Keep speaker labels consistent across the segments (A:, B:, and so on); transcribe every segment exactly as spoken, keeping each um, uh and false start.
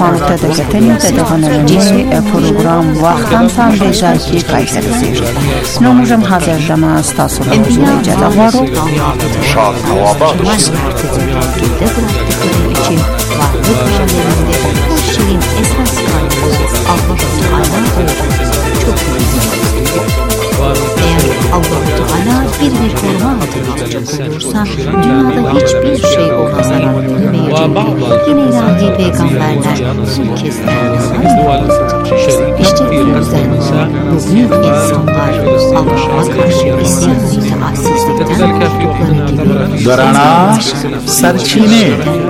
A: دوستانو ته د کتنې د دغه نړۍ پروګرام وخت هم سم دی چې پای ته رسیږي. نو موږ هم حاضر شمه ستاسو له حضور اجازه غواړو.
B: شاد نواباد
C: şirin esas kaynağımız Allah-u Teala çok önemli. Eğer Allah-u Teala bir bir koruma altına alacak olursa dünyada hiçbir şey ona zarar vermeyecek. Yine ilahi peygamberler son kez İşte bu yüzden bugün insanlar Allah'a karşı isyan ve itaatsizlikten korktukları gibi
B: Darana Sarçine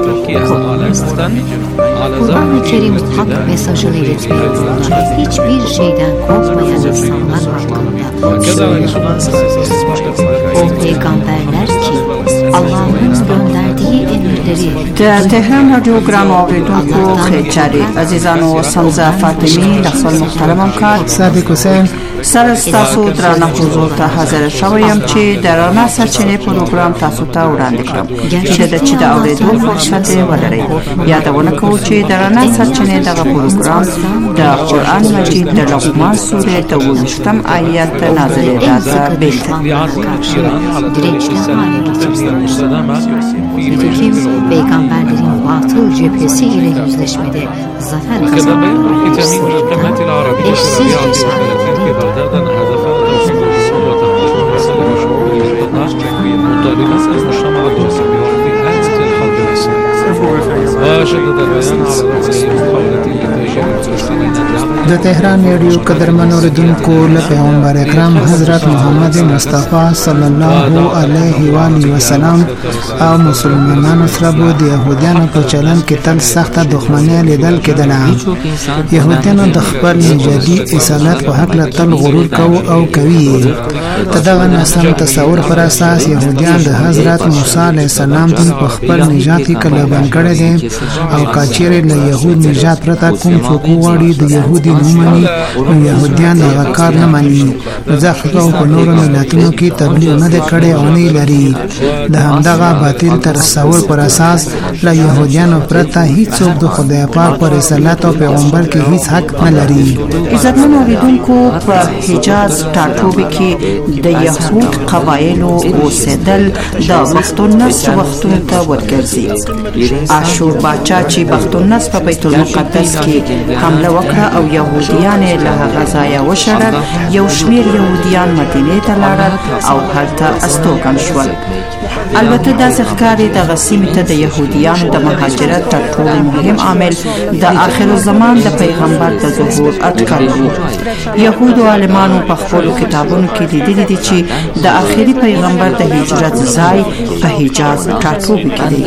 C: Kur'an-ı Kerim hak mesajını iletmeye yolunda hiçbir şeyden korkmayan insanlar hakkında o peygamberler ki Allah'ın gönderdiği emirleri
A: د تهران رادیو ګرام اوریدونکو خیچاري عزیزانو سمزه فاطمی د خپل محترم همکار
D: صادق حسین
A: سره ستاسو درانه حضور ته حاضر شوم چې د رڼا سرچینې پروګرام تاسو ته وړاندې کړم چې د چې د اوریدو فرصت ولرئ. یادونه کوم چې د رڼا سرچینې دغه پروګرام د قرآن مجید د لقمان سورې د اوویشتم آیت نازلېدا ده بیلته
C: dirençli hale getirsinler. Nitekim peygamberlerin batıl cephesi ile yüzleşmede zafer kazanmaları eşsiz cesaretleri
D: د تهران رادیو قدرمن اوریدونکو له پیغمبر اکرم حضرت محمد مصطفی صلی الله علیه و آله وسلم او مسلمانانو سره د يهودانو په چلن کې تل سخت دښمنۍ لیدل کېدله. يهودانو د خپل نژادي اصالت په حق له تل غرور کوي او کوي. دغه ناسم تصور پر اساس يهودان د حضرت موسی علیه السلام دین په خپل نژاد کې کلبن کړی دي او کاچېره له يهود نژاد پرته کوم څوک وړي د يهودي نومني او يهوديان هغه کار نه مني. ځکه په نورو ملتونو کې تبلیغ نه کړي او نه لري. د همدغه باطل تصور پر اساس له يهوديانو پرته هیڅ څوک د خدای پاک پر رسالت او پیغمبر کې هیڅ حق نه لري.
A: عزتمن اوریدونکو په حجاز ټاټوبه کې د يهود قبایلو اوسېدل د بختالنصر وختونو ته ورګرځي. اشور باچا چې بختالنصر په بیت المقدس کې حمله وکړه او يهوديان له هغه ځایه وشړل. یو شمېر يهوديان مدینې ته لاړل او هلته استوګن شول. البته داسې ښکاري دغه سیمې ته د يهوديانو د مهاجرت تر ټولو مهم عامل د آخر الزمان د پیغمبر د ظهور اټکل و. يهودو عالمانو په خپلو کتابونو کې لیدلي دي چې د آخري پیغمبر د هجرت ځای په حجاز ټاټوبه کې دی.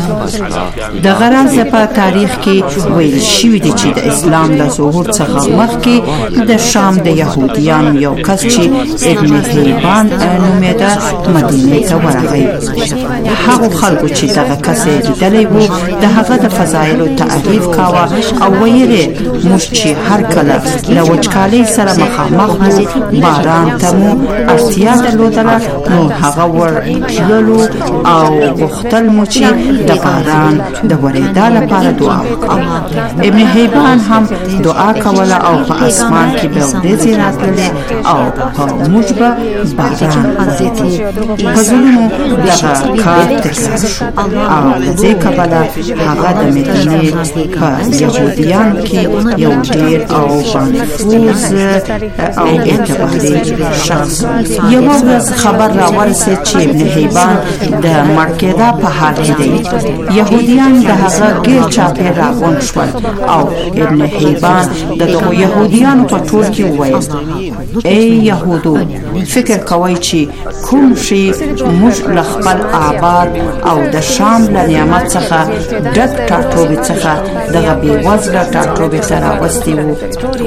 A: د غرض په تاریخ کې ویل شوي دي چې د اسلام د ظهور څخه مخکې د شام د يهوديانو یو کس چې ابن حیبان نومېده مدینې ته ورغی. هغه خلکو چې دغه کس لیدلی و د هغه د فضایلو تعریف کاوه او ویلې موږ چې هر کله له وچکالۍ سره مخامخ وو باران ته مو اړتیا درلودله نو هغه ورتللو او غوښتل مو چې د باران د ورېدا لپاره دعا وکړو. ابن حیبان هم دعا کوله او په اسمان کې به ورېځې راتللې او په موږ به باران په زړونو دغه کار تکرار شو او له دې کبله هغه د مدینې په یهودیانو کې یو ډېر او بانفوذ او اعتباري شخص. یوه ورځ خبر راورسېد چې ابن حیبان د مړ کېدا په حال کې دی. یهودیان د هغه ګیر چاپېر راغونډ شول او ابن حیبان د دغو یهودیانو په ټول کې وویل: ای یهودو، فکر کوئ چې کوم شی موږ له خپل آباد او د شام له نعمت څخه ډک ټاټوبې څخه دغه بېوزله ټاټوبې ته راوستي وو.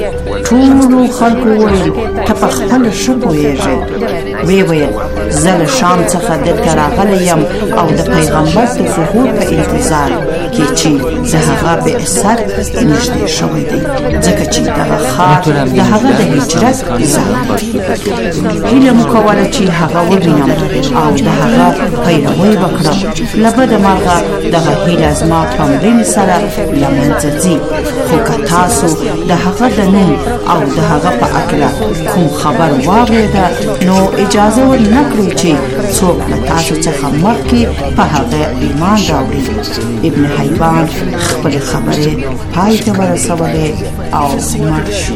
A: ټولو خلکو وویل: ته په خپله ښه پوهېږې. ویې ویل: زه له شام څخه دلته راغلی یم او د پیغمبر د ظهور په انتظار کې چې د هغه بعثت نږدې شوی دی، ځکه چې دغه ښار د هغه د هجرت ځای دی. هیله مو کوله چې هغه ووینم او د هغه په پیروي وکړم. له بده مرغه دغه هیله زما په مړینې سره له منځه ځي. خو که تاسو د هغه د نوم او د هغه په هکله کوم خبر واورېده نو اجازه ورنه کړئ چې څوک له تاسو څخه مخکې په هغه ایمان راوړي. ابن حیبان خپلې خبرې پای ته ورسولې او مړ شو.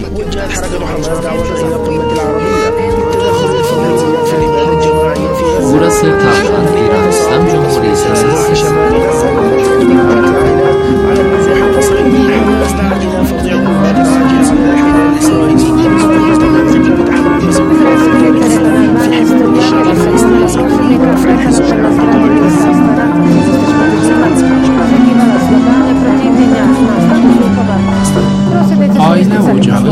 E: Burası Tahran İran İslam Cumhuriyeti
B: Aile ocağı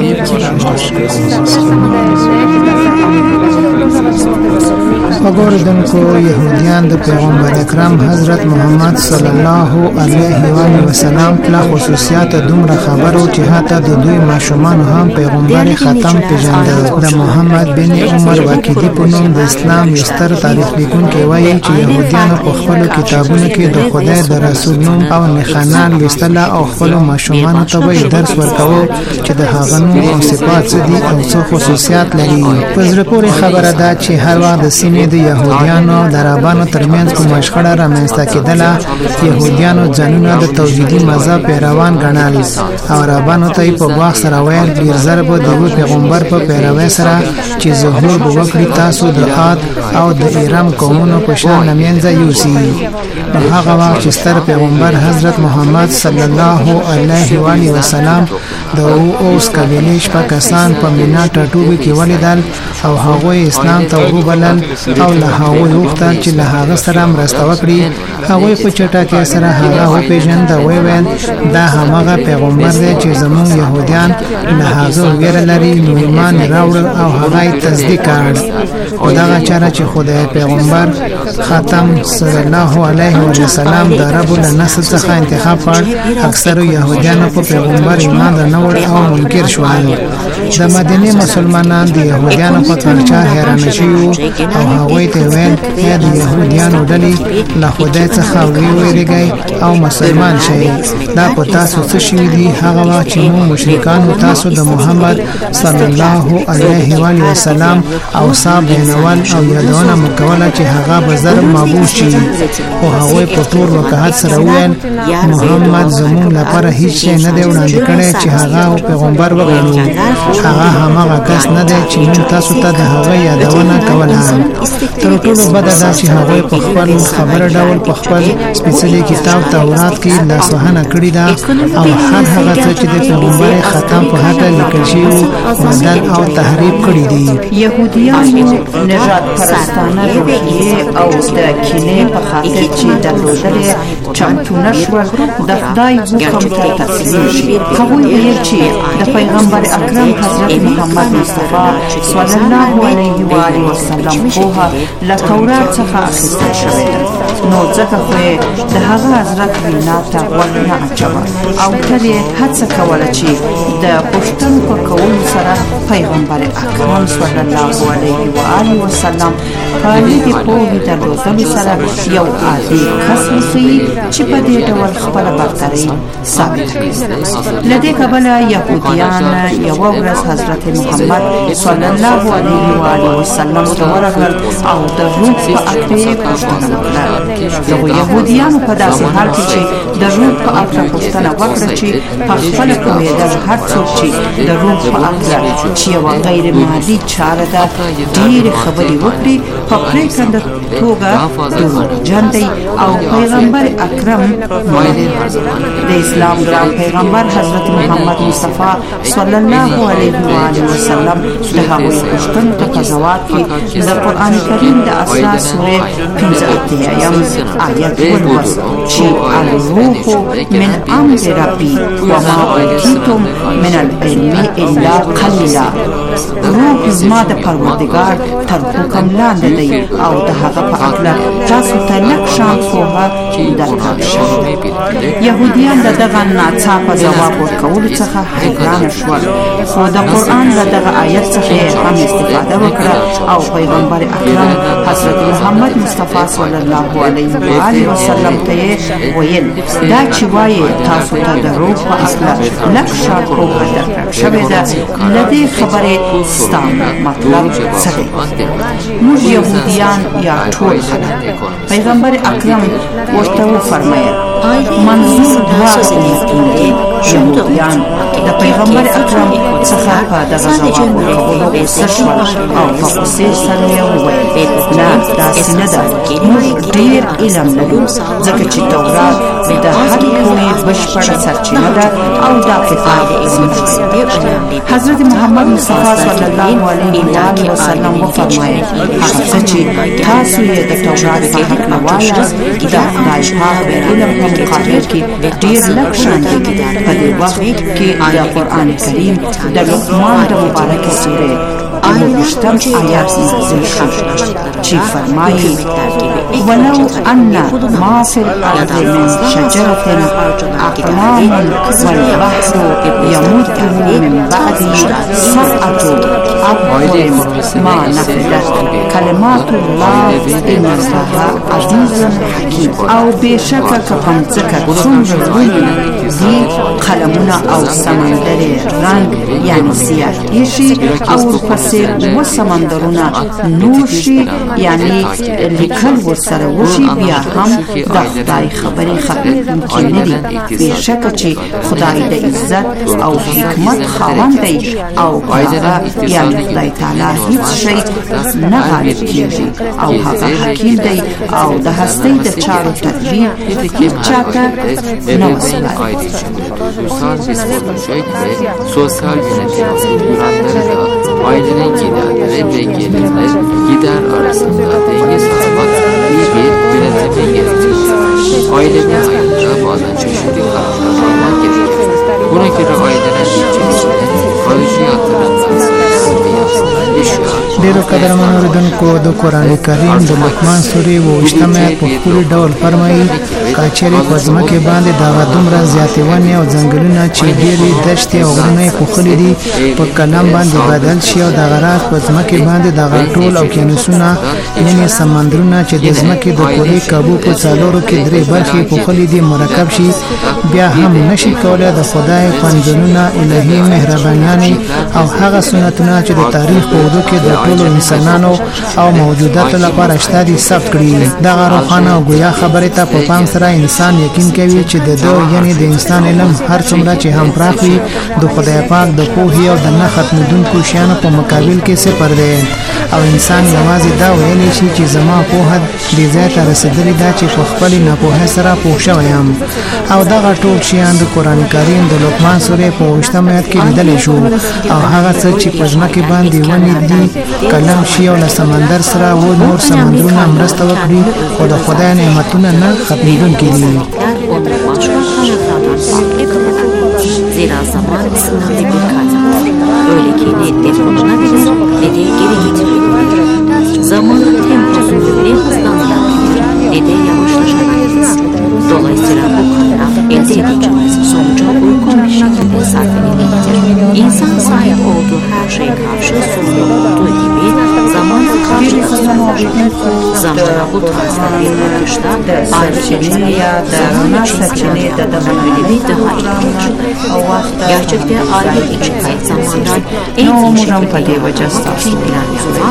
D: وګوردونکو يهوديان د پیغمبر اکرم حضرت محمد صلی الله علیه و آله وسلم په خصوصیات دومره خبرو چې حتی د دوی ماشومان هم پیغمبر ختم پیژندل. د محمد بن عمر واقعي په نوم د اسلام یو ستر تاریخ لیکونکی وایي چې يهوديان په خپل کتابونو کې د خدای د رسول نوم او نښانه لوستل او خپل ماشومان ته به درس ورکاوه چې د هغه نوم او صفات څه دي او څه خصوصیات لري. په زړه پورې خبره ده چې هر وخت د سیمې د يهوديانو د عربانو ترمنځ کومه شخړه رامنځته کېدله، يهوديانو ځانونه د توحیدي مذهب پیروان ګڼل او عربانو ته په ګواښ سره ویل ډېر زر به د یو پیغمبر په پیروۍ سره چې ظهور به وکړي تاسو د عاد او د ایرام قومونو په شان له منځه یوسي. په هغه وخت چې ستر پیغمبر حضرت محمد صلی الله علیه و آله وسلم د اوس قبیلې شپږ کسان په مینا ټاټوبي کې ولیدل او هغوی اسلام ته وروبلل او له هغوی وغوښتل چې له هغه سره مرسته وکړي. هغوی په چټکۍ سره هغه وپېژند او وویل دا هماغه پیغمبر دی چې زموږ یهودیان له هغه ویره لري. نو ایمان یې راوړل او هغه یې تصدیق کړ. او دغه چاره چې خدای پیغمبر ختم صلی الله علیه وسلم د عربو له نسل څخه انتخاب کړ، اکثرو یهودیانو په پیغمبر ایمان درنوړ او منکر شول. د مدینه مسلمانان د یهودیانو په کلچر حیران شوي او هغوی ته ویل یا د یهودیانو ډلې له خدای څخه ویریږئ او مسلمان شئ. دا په تاسو څه شوي دي؟ هغه وخت چې موږ مشرکانو تاسو د محمد صلی الله علیه و آله وسلم او صاحب بینول او یادونه مکوله چې هغه به زر معبود شي. او هغوی په ټول وقاحت سره وویل محمد زموږ لپاره هیڅ شی نه دی وړاندې کړی چې هغه پیغمبر وګڼو. هغه هماغه کس نه دی چې موږ تاسو ته د هغه یادونه کوله. تر ټولو بده دا چې هغوی په خپل خبره ډول په خپل سپېڅلي کتاب تورات کې لاسوهنه کړې ده او هر هغه څه چې د پیغمبر ختم په هکله لیکل شوي بدل او تحریف کړي دي.
A: یهودیانو نژاد پرستانه روحیې او د کینې په خاطر چې درلودلې چمتو نه شول د خدای حکم ته تسلیم شي. هغوی ویل چې د پیغمبر اکرم حضرت محمد مصطفی صلی الله علیه و آله وسلم پوهه له تورات څخه اخیستل شوې ده. نو ځکه خو یې د هغه حضرت وینا ته غوږ نه اچوه او تل یې هڅه کوله چې د پوښتنو په کولو سره پیغمبر اکرم صلی الله علیه و آله وسلم په لږې پوهې درلودلو سره یو عادي کس وښیي چې په دې ډول خپله برتري ثابته کړي. له دې کبله یهودیان یوه ورځ حضرت محمد صلی الله علیه و آله وسلم ته ورغلل او د روح په هکله یې پوښتنه وکړه. دغو یهودیانو په داسې حال کې چې د روح په هکله پوښتنه وکړه چې په خپله پوهېدل هر څوک چې د روح په هکله چې یوه غیر مادي چاره ده ډېرې خبرې وکړي په پرېکنده توګه دروغجن دی او پیغمبر اکرم د اسلام ګران پیغمبر حضرت محمد مصطفی صلی الله علیه و آله وسلم د هغوی پوښتنو ته په ځواب کې د قرآن کریم د اسرا سورې پنځه اتیایم آیت ولوست چې الروح من امر ربي وما اوتیتم من العلم الا قلیلا. روح زما د پروردګار تر حکم لاندې دی او د هغه په اړه تاسو ته لږ شان پوهه درکړل شوې. یهودیان د دغه ناڅاپه ځواب ورکولو څخه حیران شول، خو د قرآن له دغه آیت څخه هم استفاده وکړه او پیغمبر اکرم حضرت محمد مصطفی صلی الله علیه و آله وسلم ته ویل دا چې وایي تاسو ته د روح په اړه لږ شان پوهه درکړل شوې ده، له دې خبرې ستاسو مطلب څه دی؟ موږ یهودیان یا ټول خلک؟ پیغمبر اکرم ورته وفرمایل منظور دوه امتونه دي، یهودیان د پیغمبر اکرم څخه په دغه ځواب ورکولو غوسه شول او په غوسې سره یې وویل نه داسې نه ده، موږ ډېر علم لرو ځکه چې تورات د هر پوهې بشپړه سرچینه ده او دا کتاب زموږ دی. حضرت محمد مصطفی صلی الله علیه و آله وسلم وفرمایل هغه څه چې تاسو یې د تورات په هکله وایاست د خدای پاک د علم په مقابل کې ډېر لږ شان دي. په دې وخت کې د قرآن کریم د لقمان د مبارکې سورې اوویشتم آیات نازل شو چې فرمایي ولو ان ما فی الارض من شجرة اقلام والبحر یمده من بعده سبعة ابحر ما نفدت کلمات الله ان الله عزیز حکیم. او بېشکه که په مځکه څومره ولوی دي قلمونه او سمندر رنګ یعنی زیاتې شي او ورپسې و سمندرونه نور شي یعنی لیکل ورسره وشي، بیا هم د خدای خبرې ختمېدونکې نه دي. بېشکه چې خدای د عزت او حکمت خاوند دی او په هغه یعنی خدای تعالی هیڅ شی نه غالب کېږي او هغه حکیم دی او د هستۍ د چارو تدبیر هیڅ چاته نه وسپاري.
E: Ulusal bir proje ve sosyal yönetim kuranları da ailenin giderleri ve gelirler gider arasında denge sağlamak iyi bir yönetimi gerektirir. Ailenin hayatında bazen çeşitli kararlar almak gerekir. Buna göre ailenin içerisinde ayrıca yatırımlar sayısı veya eşya
D: ډیرو قدرمنو اوریدونکو د قرآن کریم د لقمان سورې اوویشتم آیت په ښکلي ډول فرمایي که چیرې په ځمکې باندې دغه دومره زیاتې ونې او ځنګلونه چې ډېرې دښتې او غرونه یې پوښلي دي په قلم باندې بدل شي او دغه راز په ځمکې باندې دغه ټول اوقیانوسونه یعنې سمندرونه چې د ځمکې د کورې کابو په څلورو کې درې برخې پوښلي دي مرکب شي، بیا هم نشي کولی د خدای پنځونونه الهي مهربانیانې او هغه سنتونه چې د تاریخ په اوږدو کې د ټولو انسانانو او موجوداتو لپاره شته دي ثبت کړي. دغه روښانه او ګویا خبرې ته په پام سره انسان یقین کوي چې د ده یعنې د انسان علم هر څومره چې هم پراخ وي د خدای پاک د پوهې او د نه ختمېدونکو شیانو په مقابل کې صفر دی او انسان یوازې دا ویلی شي چې زما پوهه دې ځای ته رسېدلې ده چې په خپلې ناپوهۍ سره پوه شوی یم. او دغه ټول شیان د قرآن کریم د لقمان سورې په اوویشتم آیت کې لیدلی شو. او هغه څه چې په ځمکې باندې ونې دي قلم شي او له سمندر سره و نور سمندرونه مرسته وکړي خو د خدای نعمتونه نه ختمېدونکي دي.
C: Zira zaman sınırlı bir kaynaktır. Öyle ki ne defoluna verir ne de geri getirilir. Zamanın temposunu ne hızlandırabilir ne de yavaşlaşabilir. Dolayısıyla bu kaynak elde edeceğimiz sonuca uygun bir şekilde sarf edilebilir. İnsan sahip olduğu her şeye karşı sorumlu olduğu gibi zamana karşı da sorumludur. Zamana bu tarzda bir bakışta ayrıca ya da sərçəni də davranabilir daha ilginç. Gerçekte aile içinde zamandan en iyi şekilde yapmak plan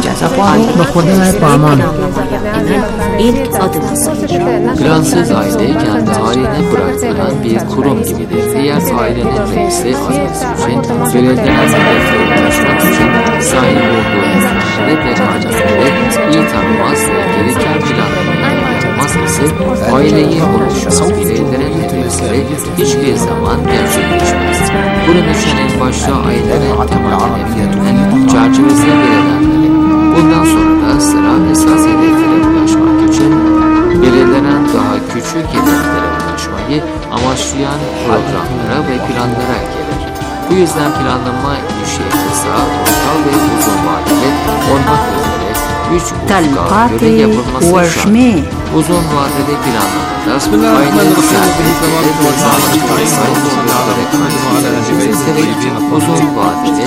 C: yapmak ilk adımı sayılır.
E: Plansız aile kendi haline bırakılan bir kurum gibidir. Diğer ailenin reisi olması için belirlenen hedeflere ulaşmak için sahip olduğu eserleri ve harcamaları iyi tanımaz ve gereken planlamayı yapmaz ise aileyi oluşturan bireylerin hedefleri hiçbir zaman gerçekleşmez. Bunun için en başta ailenin temel hedeflerinin çerçevesine belirlenmeli. Bundan sonra da sıra esas hedeflere ulaşmak için belirlenen daha küçük hedeflere ulaşmayı amaçlayan programlara ve planlara gelir. Bu yüzden planlama işi kısa, orta ve uzun vadeli olmak üzere üç
A: تلقات
E: göre yapılması şart.
A: وژمې
E: Uzun vadeli planlamada ailenin servisleri ve sağlıklı sayın olmaları karşısında uzun vadeli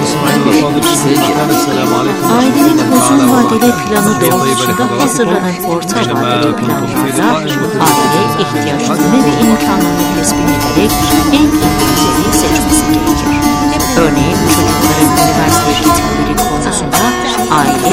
C: Ailenin uzun vadeli planı doğrultusunda hazırlanan orta vadeli planlarda aile ihtiyaçlarını ve imkanlarını tespit ederek en iyi düzeyi seçmesi gerekir. Örneğin çocukların üniversiteye gitmeleri konusunda aile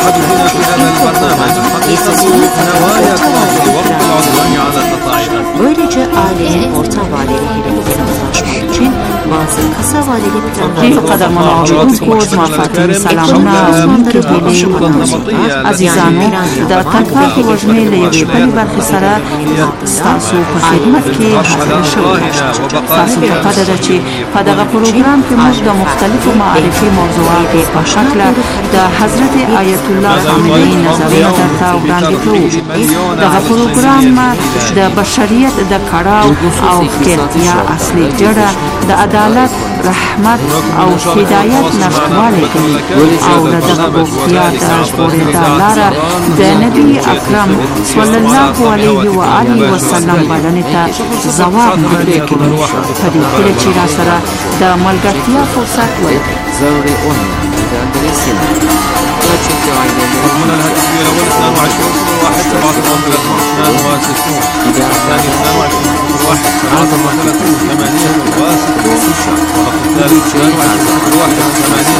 C: böylece ailenin orta vadeli hedeflerine ulaşmak için bazı kısa vadeli
A: ډېر قدرمنو اوریدونکو زما فاطمې سلامونه زموږ هیلې مننه عزیزانو د تلپاتې وژمې له یوې بلې برخې سره ستاسو په خدمت کې حاضره شوې ستاسو ته پته ده چې په دغه پروګرام کې موږ د مختلفو معرفي موضوعاتو په شکله د حضرت آیت الله خامنه‌ای نظرونه درته وړاندې کوو دغه پروګرام د بشریت د کړاو او ښکېلتیا اصلي جړه د عدالت رحمت او هدایت نشتوالی کوي او د دغه بوختیا د ژغورېدا لاره د نبي اکرم صلی الله علیه و آله وسلم بلنې ته ځواب ورکوي په دې هیله چې راسره د ملګرتیا فرصت ولرئ
E: ضروري اون مدادري سنة لكن
F: المضمون الهدفي الأول اثنان وعشرين صفر واحد سبعة ثلاثة اثنان وستون الثاني اثنان وعشرين صفر واحد سبعة ثلاثة ثمانية وستون والرقم الثالث اثنان وعشرين صفر واحد ثمانية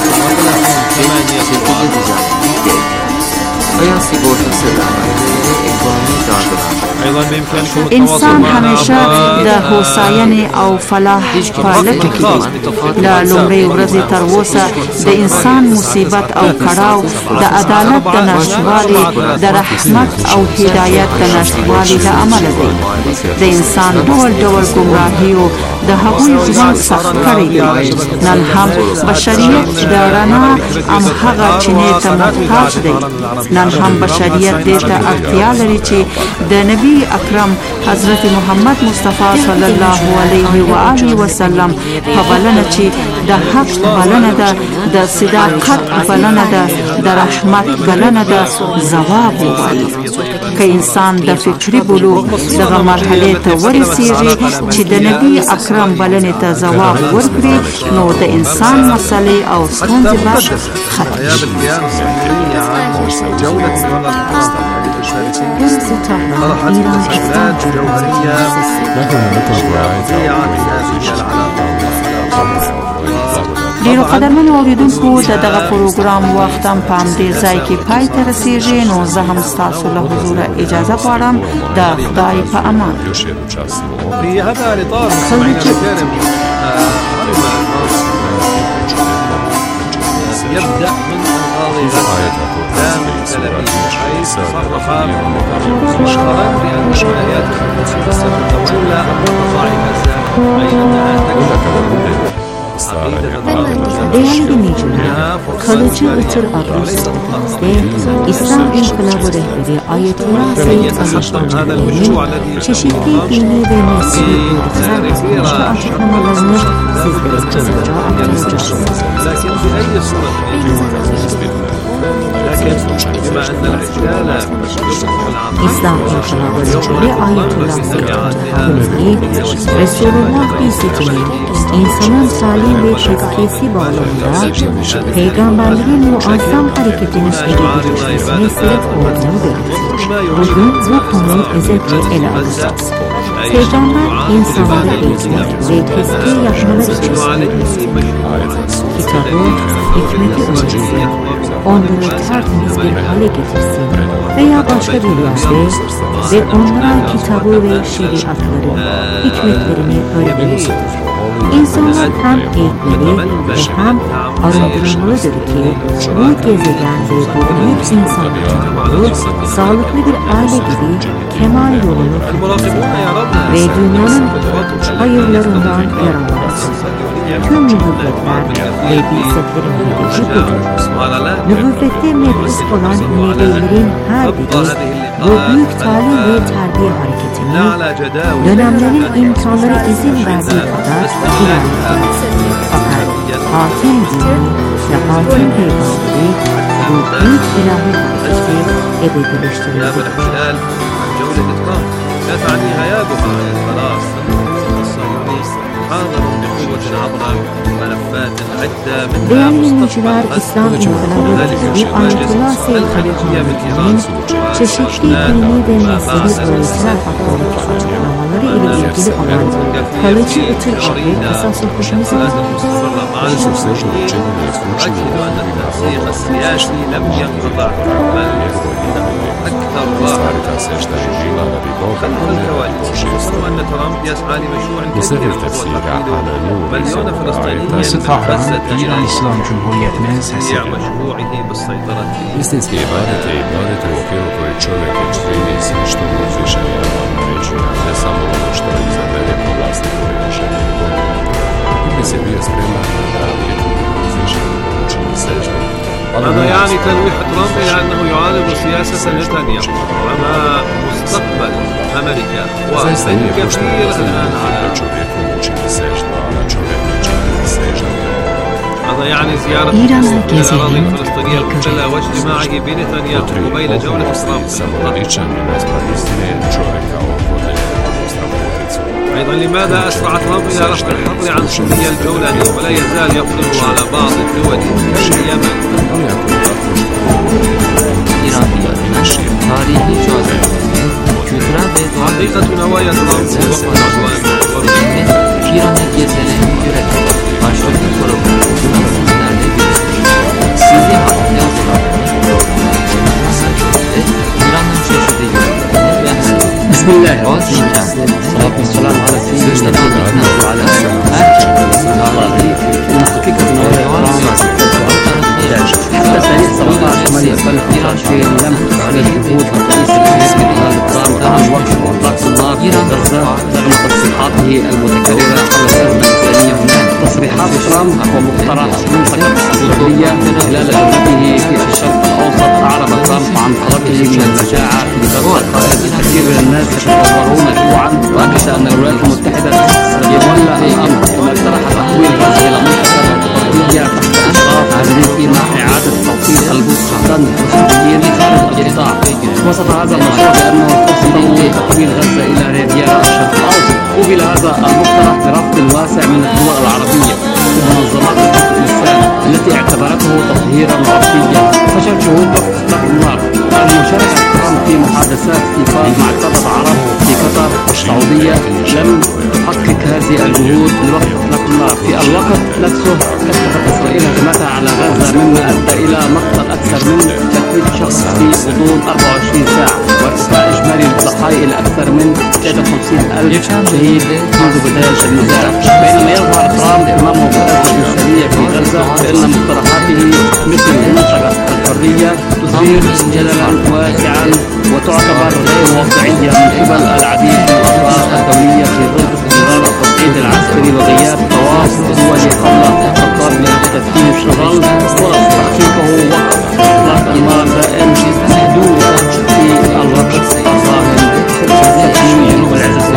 F: وثلاثين ثمانية
E: آیا sigorta سرمایه‌داری ekonomi dağıtılan
A: انسان همیشه د هوساینې او فلاح په لټه کې دی له لومړۍ ورځې تر اوسه د انسان مصیبت او کړاو د عدالت د نشتوالي د رحمت او هدایت د نشتوالي له امله دی د انسان ډول ډول ګمراهیو د هغوی ژوند سخت کړی دی نن هم بشریت د رڼا همهغه چینې ته محتاج دی نن هم بشریت دې ته اړتیا لري چې د نبی اکرم حضرت محمد مصطفی صلی الله علیه و آله وسلم په بلنه چې د حق بلنه ده د صداقت بلنه ده د رحمت بلنه ده ځواب ووایي که انسان د فکري بلوغ دغه مرحلې ته ورسیږي چې د نبی اکرم بلنې ته ځواب ورکړي نو د انسان مسلې او ستونزې به ختم شي ډیرو قدرمنو اوریدونکو د دغه پروګرام وخت هم په همدې ځای کې پای ته رسیږي نو زه هم ستاسو له حضوره اجازه غواړم د خدای په امان يبدأ من الغاضبة كان ثلاثين حيث صرف مشترك بأن الآيات تولى أمر ضعيف بينما
C: Değerli dinleyiciler, kalıcı ıtır adlı sohbetimizde İslam İnkılabı Rehberi Ayetullah Seyyid Ahmet çeşitli dini ve mesleği uygulamalar başka açıklamalarını sizlere kısaca aktaracağız. İslam İnkılabı Rehberi Ayetullah Seyyid Ahmet Resulullah Bizzetinin insanın salim ve tezkiyesi bağlamında peygamberlerin muazzam hareketinin gelişmesine sebep olduğunu belirtiyor. Bugün bu konuyu özetle ele alacağız. Peygamber insanları eğitmek ve tezkiye yapmalar için söylüyor. Kitabı, hikmeti öğretsin, onları tertemiz bir hale getirsin veya başka bir yerde ve onlara kitabı ve şeriatları, hikmetlerini öğretmelidir. İnsanlar hem eğitmeli ve hem arındırılmalıdır ki bu gezegen ve bu büyük insan topluluğu sağlıklı bir aile gibi kemal yolunu tutmasın ve dünyanın hayırlarından yararlansın. Tüm nübüvvetler ve bilsetlerin hedefi budur. Nübüvvette mebus olan nebelerin her biri bu büyük talim ve terbiye hareketini dönemlerin imkanları izin verdiği kadar ilerledi. Fakat قاتل دینی و قاتل پیغمبری بود إلهي الحقيقي إذا بلشتري
F: غياب الاحتلال عن جولة ترامب لا تعني غيابها عن الخلاص. الصهيوني حاضر بقوة عبر ملفات عدة منها مستقبل
C: إسلام انقلاب عن خلاص الخليج çeşitli dini ve mezhebi öğretiler hakkındaki açıklamaları ile ilgili olan kalıcı ıtır adlı esas hukukumuzu
F: أؤكد أن التنسيق السياسي لم ينقطع بل أكثر راحة خلف الكواليس. رغم أن ترامب يسعى لمشروع كبير وهو تحويل مليون فلسطيني من غزة إلى
B: İslam Cumhuriyetine seslenir.
F: مشروعه بالسيطرة.
G: Istinski ibadet je ibadet u okviru koji čovjek već vidi sve što mu uzvišeni Allah naređuje, ne samo ono što je izabere po vlasti koje rješenje godine. Gdje se bio spreman da rijeku uzvišeni učini seždu.
F: هذا يعني تلويح ترامب إلى أنه يعارض سياسة نتنياهو وما مستقبل أمريكا وسيء كثير الآن على هذا يعني زيارة الأراضي الفلسطينية المحتلة واجتماعه بنتنياهو قبيل جولة ترامب. أيضا لماذا أسرع ترامب إلى رفع الحظر عن سوريا الجولة ولا يزال يقدر على بعض الدول كاليمن؟ حقيقة نوايا ترامب
E: بسم الله والصلاة والسلام على سيدنا محمد وعلى آله حقيقة حتى تاريخ سبعة عشر ثمانية ألفين وعشرين لم تستعد جهود رئيس الحزب ترامب عن وقف إطلاق النار في غزة رغم تصريحاته المتكررة حول الأزمة الإسرائيلية هناك. تصريحات ترامب ومقترح منطقة الحرية خلال جولته في الشرق الأوسط أعرب ترامب عن طلبه من المجاعة في غزة. الكثير من الناس يتصورون جوعا وأكد أن الولايات المتحدة يولى الأمر كما اقترح تحويل غزة إلى منطقة حرية تحت إشراف أمريكي مع إعادة توطين البستان الفلسطينيين خارج القطاع. وصف هذا المشروع بأنه فرصة لتحويل غزة إلى ريفيرا الشرق الأوسط. قبل هذا المقترح برفض واسع من الدول العربية ومنظمات حقوق الإنسان التي اعتبرته تطهيرا عرفيا. فشل شهود وقف إطلاق النار. المشاركة ترامب في محادثات إيقاف مع قادة العرب في قطر والسعودية لم تحقق هذه الجهود لوقف إطلاق النار. في الوقت نفسه كثفت إسرائيل هجماتها على غزة مما أدى إلى مقتل أكثر من ثلاثمئة شخص في غضون أربعة وعشرين ساعة وارتفاع إجمالي الضحايا إلى أكثر من ثلاثة وخمسين ألف شهيد منذ بداية النزاع. بينما يظهر ترامب أمام موقفه الإنسانية في غزة فإن مقترحاته مثل منطقة الحرية تثير جدلا واسعا وتعتبر غير واقعية من قبل العديد من الأطراف الدولية في ظل استمرار التصعيد العسكري وغياب تواصل دول قبل القرار من تدخين الشغل فرص تحقيقه وقف إطلاق النار دائم محدود في الوقت الراهن في جنوب العزة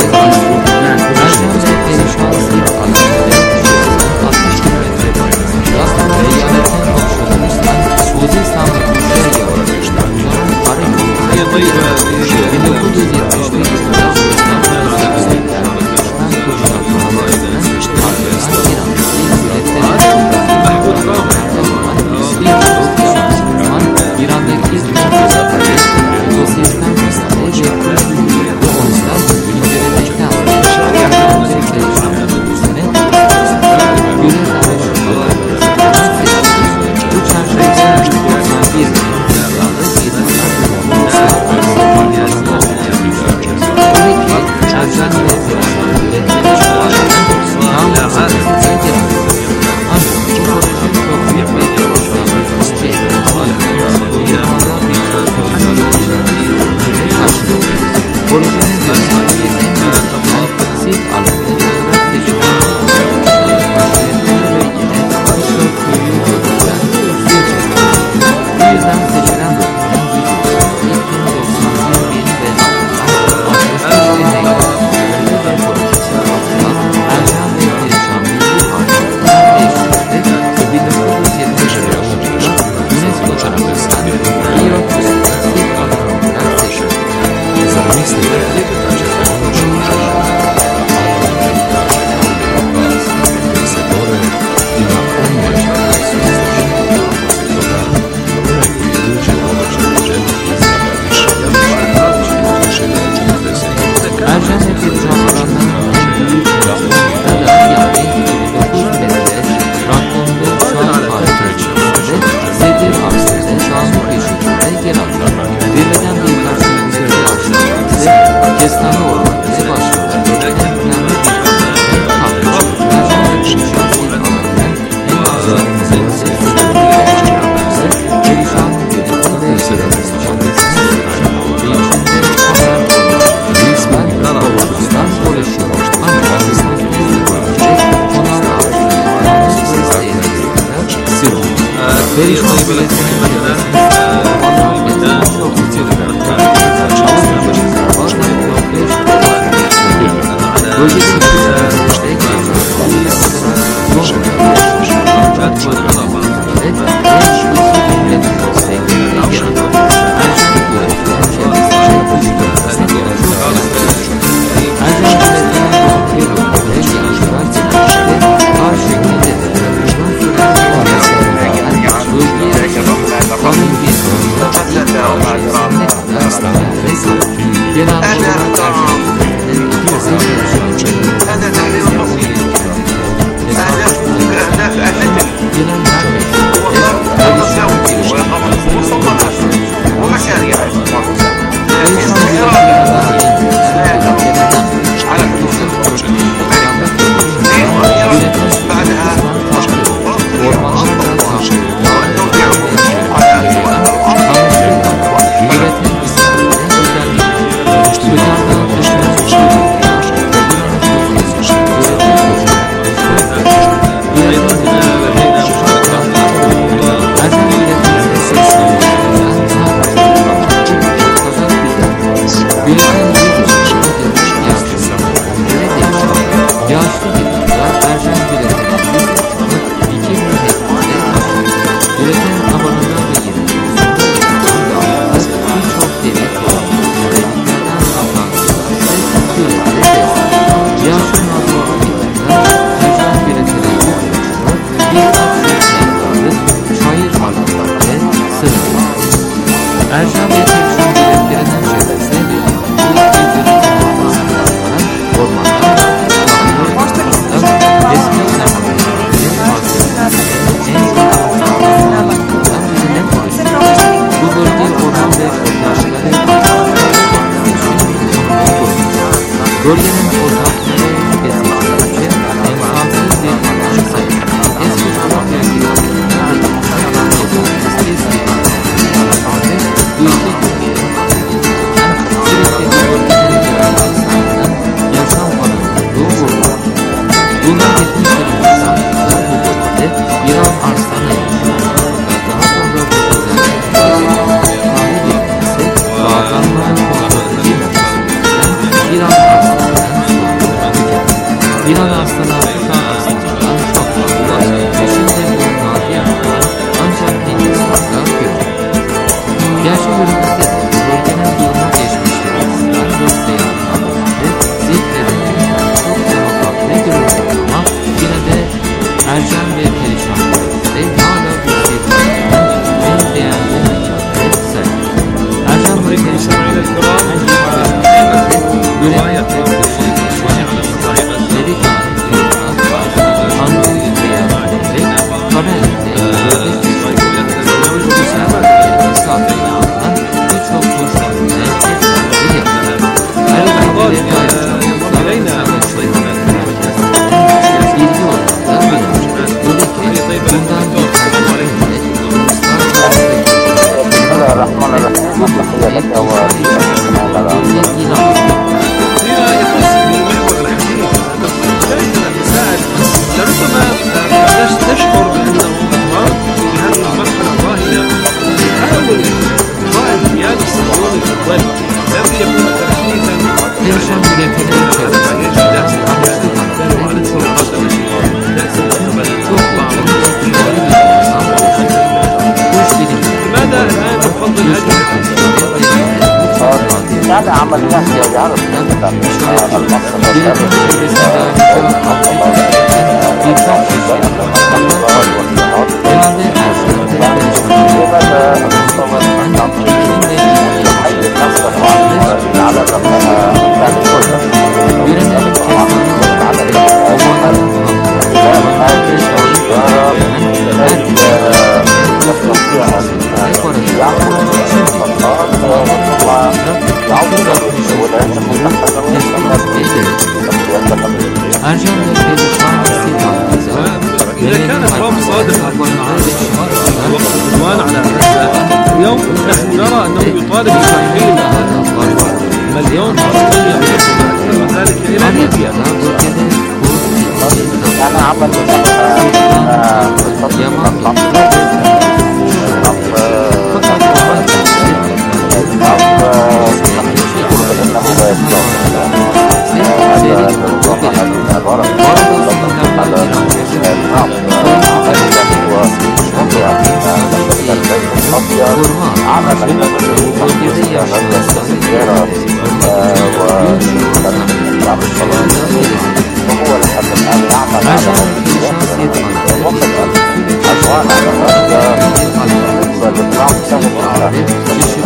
H: وهو لحد الآن يعمل في شخصية الوقت الأزوان على هذا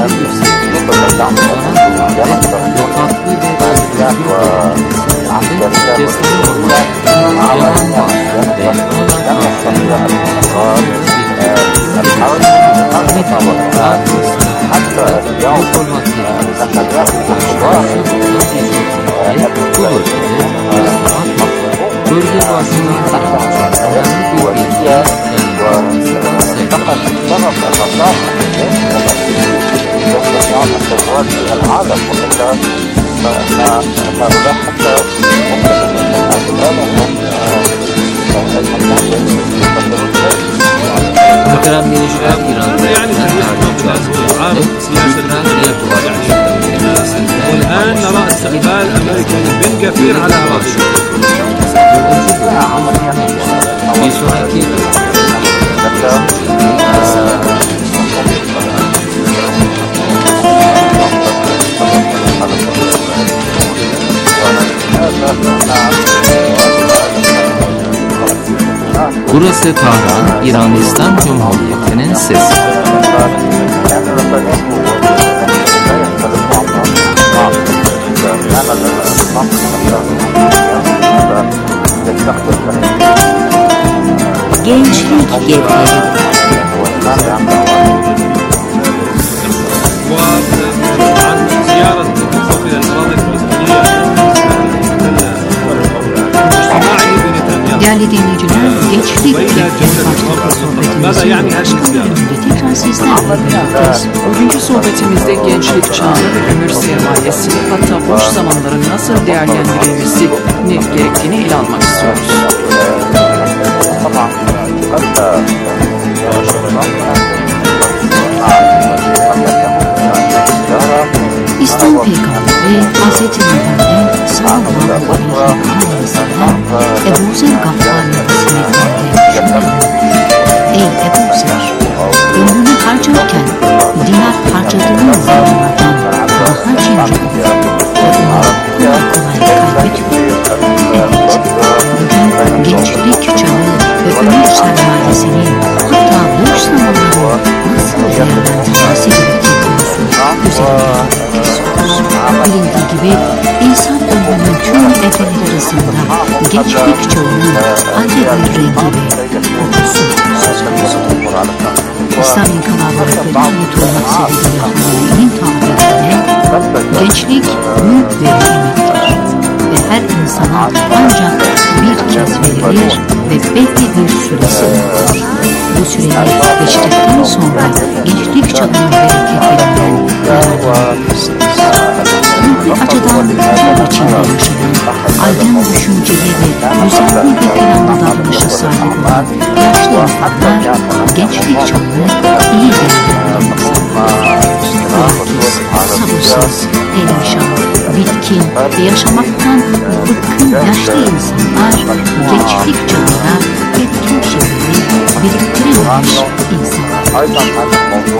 E: en yüksek kullanan duvarda ve tatlı ve özgür bölgesinde cesur olmak, yalan var ve olan hakkında bölge bazında önemli bir bilgi muhterem dinleyiciler, İran'da
F: والآن نرى استقبال أمريكا بن كثير على
E: bir sonraki Burası Tahran, İran İslam Cumhuriyeti'nin sesi.
C: Gençlik Gevheri. Değerli dinleyiciler, Gençlik Gevheri başlıklı sohbetimizin bölümünde tekrar sizlerle birlikteyiz.
A: Bugünkü sohbetimizde gençlik çağını ve ömür sermayesini, hatta boş zamanların nasıl değerlendirilmesi gerektiğini ele almak istiyoruz.
C: İslam Peygamberi Hazreti Muhammed sallallahu aleyhi ve sellem Ebu Zer Gaffari'nin hizmetlerinde şöyle buyurur: Ey Ebu Zer! Ömrünü harcarken dinar harcadığın zamanlardan daha cimri ol ve onu kolay kolay kaybetme. Evet, bugün gençlik çağı ve ömür sermayesinin, hatta boş zamanların nasıl değerlendirilmesi gerektiği konusu üzerinde kesiyoruz. Bilindiği gibi insan ömrünün tüm evreleri arasında gençlik çağının ayrı bir rengi ve kokusu söz konusudur. İslam inkılabına felaket olmak sebebiyle Hali'nin tabiriyle gençlik büyük bir nimettir ve her insana ancak bir kez verilir ve belli bir süresi olur. Bu süreyi geçtikten sonra gençlik çağının bereketlerinden yararlanabilirsiniz. Büyük bir açıdan huzur içinde yaşayan, aydın düşünceli ve düzenli bir planlı davranışa sahip olan yaşlı insanlar gençlik çağını iyi değerlendirmektedir. Bilakis sabırsız, perişan, bitkin ve yaşamaktan bıkkın yaşlı insanlar gençlik çağında ve tüm şeyleri biriktirememiş insanlardır.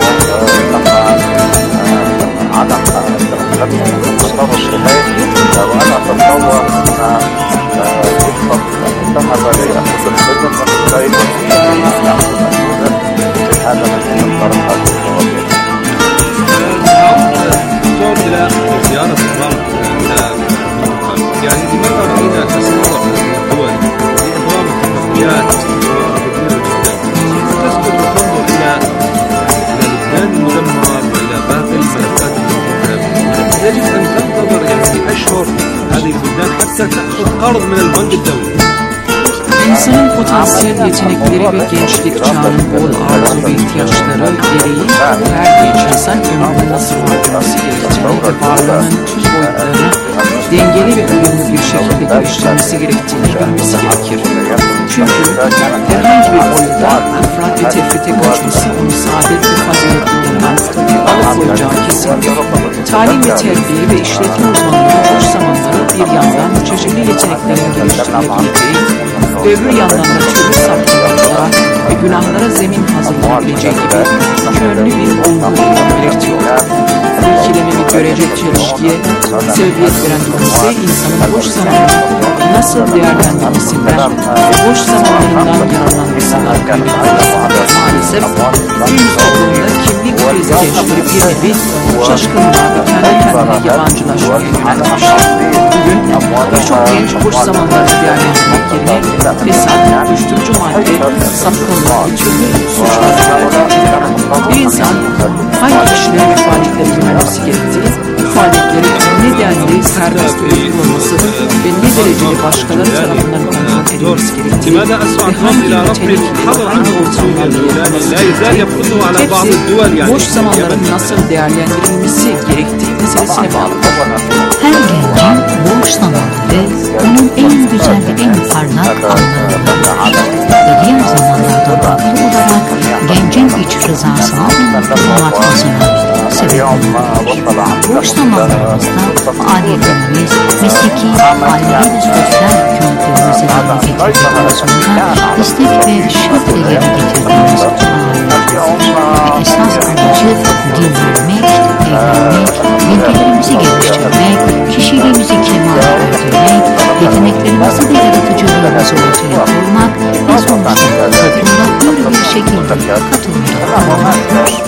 F: إلى زيارة الرمل يعني لماذا رأينا تصور الدول لإبرام التقنيات كبيرة جدا تسقط وتنظر إلى إلى لبنان المدمر وإلى باقي الملفات المدمرة يجب أن تنتظر يعني أشهر هذه البلدان حتى تأخذ قرض من البنك الدولي.
A: İnsanın potansiyel yetenekleri ve gençlik çağının bol arzu ve ihtiyaçları gereği her genç insan ömrünü nasıl harcaması gerektiğini ve varlığının tüm boyutlarını dengeli ve uyumlu bir şekilde geliştirmesi gerektiğini bilmesi gerekir. Çünkü herhangi bir boyutta ifrat ve tefrite kaçması onu saadet ve faziletlerinden alıkoyacağı kesindir. Talim ve terbiye ve işletme uzmanlığı boş zamanları bir yandan çeşitli yeteneklerin geliştirilebileceği ve öbür yandan da türlü saptırmalara ve günahlara zemin hazırlanabileceği gibi yönlü bir olgu belirtiyor. Bu ikileme ve
H: görecek çelişkiye sebebiyet veren durum ise insanın boş zamanını nasıl değerlendirmesinden ve boş zamanlarından yararlanmasından kaynaklanıyor. Maalesef günümüz toplumunda kimlik krizi gençleri bir nevi şaşkınlığa ve kendi kendine yabancılaşmaya yöneltmiştir. Bugün birçok genç boş zamanlarını değerlendirmek yerine fesat, uyuşturucu madde, sapkınlık ve türlü suçlarla yöneltilir. Bir insan hangi kişilere ve faaliyetlere yönelmesi gerektiği, bu faaliyetleri ne denli serbest uygulanması ve ne derecede başkaları tarafından kontrol edilmesi gerektiği ve hangi nitelik ve hangi ortamlarda yapılması gerektiği, boş zamanların nasıl değerlendirilmesi gerektiği meselesine bağlıdır.
C: Her gencin boş zamanları onun en güzel ve en parlak anlarıdır. Ve diğer zamanlardan farklı olarak gencin iç rızasına ve mutluluğunu artmasına sebep olur. Boş zamanlarımızda faaliyetlerimiz, mesleki, ailevi ve sosyal yükümlülüklerimizi yerine getirdiğimiz yolda istek ve şevkle yerine getirdiğimiz faaliyetlerdir. Ve esas amacı dinlenmek, eğlenmek, bilgilerimizi geliştirmek, kişiliğimizi kemale erdirmek, yeteneklerimizi ve yaratıcılığımızı ortaya koymak ve sonuçta toplumda hür bir şekilde katılımda olmaktır.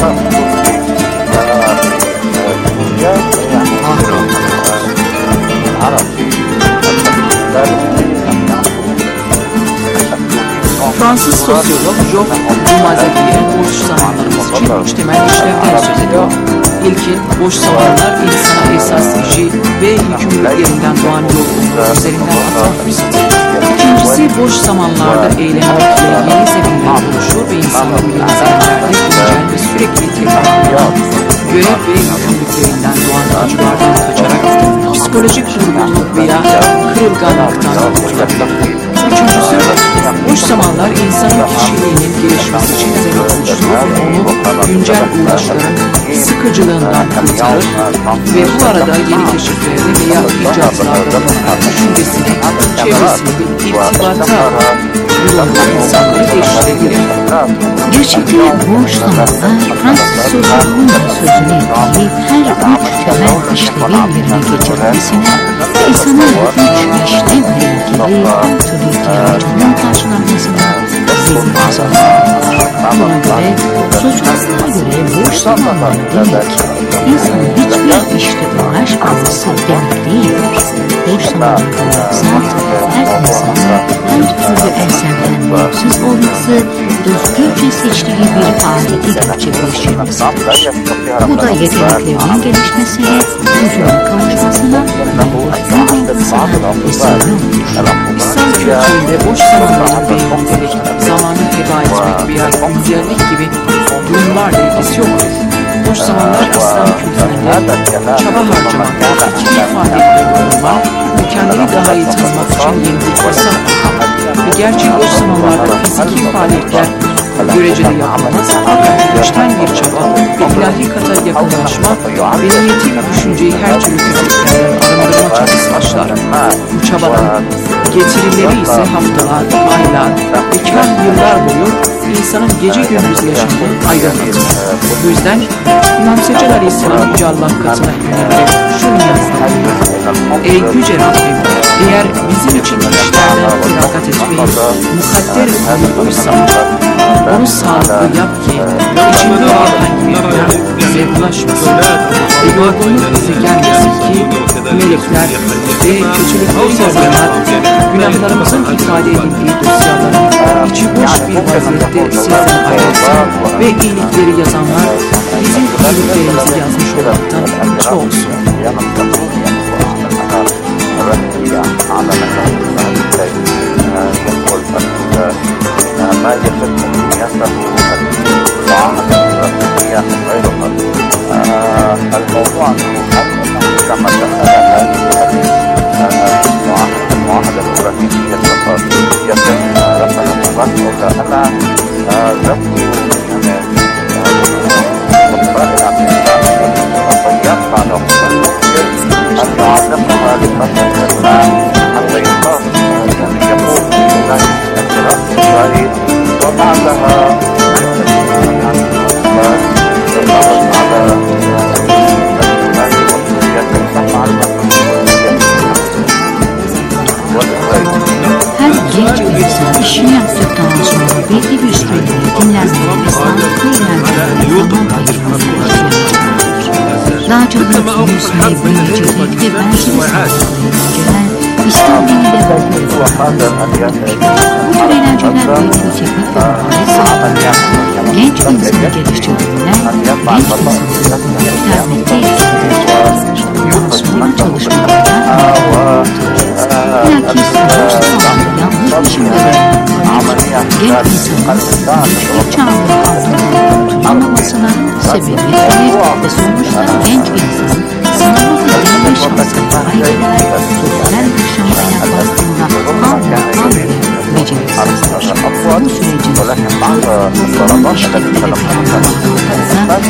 H: Fransız sosyolog Job Dumazedier boş zamanlarımız için üç temel işlevden söz ediyor. İlkin, boş zamanlar insana esas işi ve yükümlülüklerinden doğan yorgunluk üzerinden atma fırsatı. İkincisi, boş zamanlarda eğlenmekle yeni zeminler oluşur ve insanların yeni zeminlerde güncel ve sürekli tekrarlanır. Görev ve yükümlülüklerinden doğan acılardan kaçarak psikolojik durgunluk veya kırılganlıktan kurtulabilir. Üçüncüsü, boş zamanlar insanın kişiliğinin gelişmesi için zemin oluşturur ve onu güncel uğraşların sıkıcılığından kurtarır ve bu arada yeni keşiflerini veya icatlarla düşüncesini, çevresini ve irtibata bulunduğu insanları değiştirebilir.
C: Gerçekten boş zamanlar Fransız sosyoloğunun da sözünü ettiği her üç temel işlevi yerine getirilmesine ve insanın üç işlevle ilgili her türlü ihtiyacının karşılanmasına zemin kazanır. Buna göre, sosyologlara göre boş zamanlar demek, insanın hiçbir işte uğraşmaması demek değildir. Boş zamanlardan maksat, her insanın her türlü elzemden bağımsız olması, özgürce seçtiği bir faaliyeti gerçekleştirmesidir. Bu da yeteneklerinin gelişmesine, huzura kavuşmasına ve mutluluğun olmasına vesile olur.
H: İslam kültüründe boş zamanların beğenilerek zamanı feda etmek veya güncellik gibi durumlarla ilgisi yoktur. Boş zamanlar İslam kültüründe çaba harcamak, ikili faaliyetleri bulunmak ve kendini daha iyi tanımak için yeni bir fırsat ve gerçi boş zamanlarda fiziki faaliyetler göreceli yapılmaz, fakat içten bir çaba ve ilahi kata yakınlaşma ve niyeti ve düşünceyi her türlü kötülüklerden arındırma çabası başlar. Bu çabanın getirileri ise haftalar, aylar ve kâh yıllar boyu insanın gece gündüz yaşamını aydınlatır. Bu yüzden İmam Seccad Aleyhisselam Yüce Allah katına yönelerek şunu yazdı: Ey Yüce Rabbim, eğer bizim için işlerden feragat etmeyi mukadder buyurmuşsan, onu sağlıklı yap ki içinde herhangi bir günah bize bulaşmasın ve yorgunluk bize gelmesin ki melekler ve kötülükleri yazanlar günahlarımızın ifade edildiği dosyaların içi boş bir vaziyette sizden ayrılsın ve iyilikleri yazanlar bizim kötülüklerimizi yazmış olmaktan mutlu olsun.
I: الموضوع كما تقال المعاهدة الأمريكية يتم رفع الضغط وكأن ذكر الطيات بعد أن يعلقها لفترة ما حتى يخاف يعني يقوم بذلك الدراسة وبعدها
C: Lacivert yüz ve binicilik ve benzeri eğlenceler İslam dininde bu tür eğlenceler ilgili teknik ve muhalif genç insanı geliştirdiğinden genç insanı yükselmekte etkilidir. Bundan sonra çalışmalardan bilakis boş zamanı yanlış biçimde verilmektedir. Genç insanın gençlik çağının altında tutulmamasına sebebiyet ve sonuçta genç insanın sınırlı bilgi ve şansını kaybederek sosyal yaşamı ayak bastığında hala hala beceriksizdir. Bu sürecin sonucu ilişkileri ve planlamalarına